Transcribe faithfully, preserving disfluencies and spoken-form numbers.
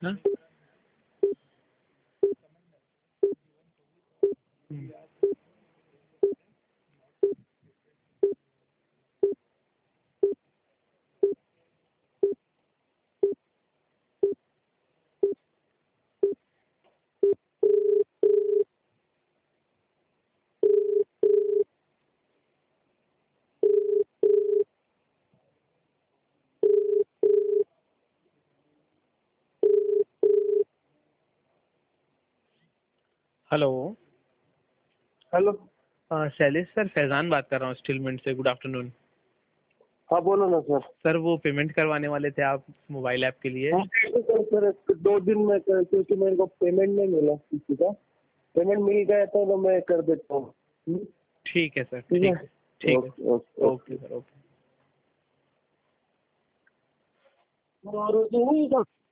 हाँ? हम्म। Hello. Hello. हाँ शैलेश सर, फैजान बात कर रहा हूँ स्टील मिंट से। Good afternoon. हाँ बोलो ना सर। सर वो पेमेंट करवाने वाले थे आप मोबाइल ऐप के लिए। हाँ सर सर दो दिन में कर, क्योंकि मेरे को पेमेंट नहीं मिला किसी का। पेमेंट मिल गया तो मैं कर देता हूँ। ठीक है सर, ठीक ठीक है। है, ठीक है। Okay okay okay sir, okay. Okay.